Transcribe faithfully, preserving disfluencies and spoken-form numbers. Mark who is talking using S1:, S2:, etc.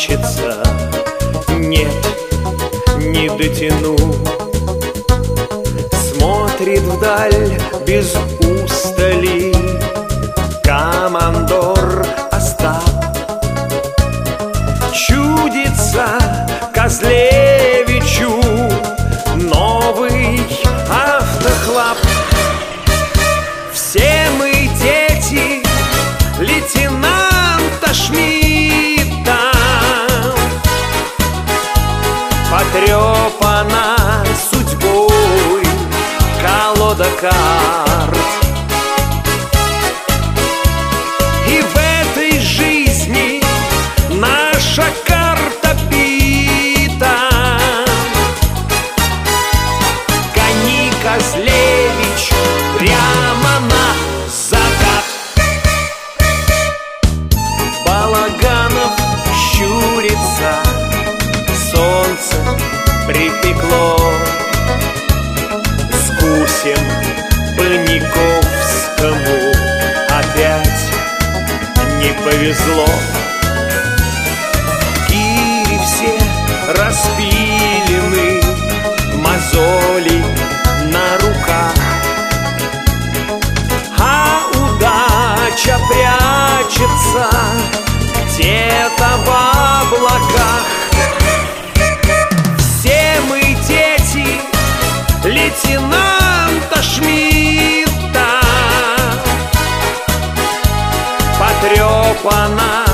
S1: плачется. Нет, не дотяну. Смотрит вдаль без устали командор Остап. Чудится Козлевичу новый автохлап. Все мы дети лейтенанта Шмидта. Потрепана судьбой колода карт. И в этой жизни наша карта бита. Гони, Козлевич, прямо на закат. Балаганов щурится, солнце припекло. С гусем Паниковскому опять не повезло. Гири все распилены, мозоли на руках, а удача прячется где-то в облаках. Все мы дети лейтенанта Шмидта. Потрепана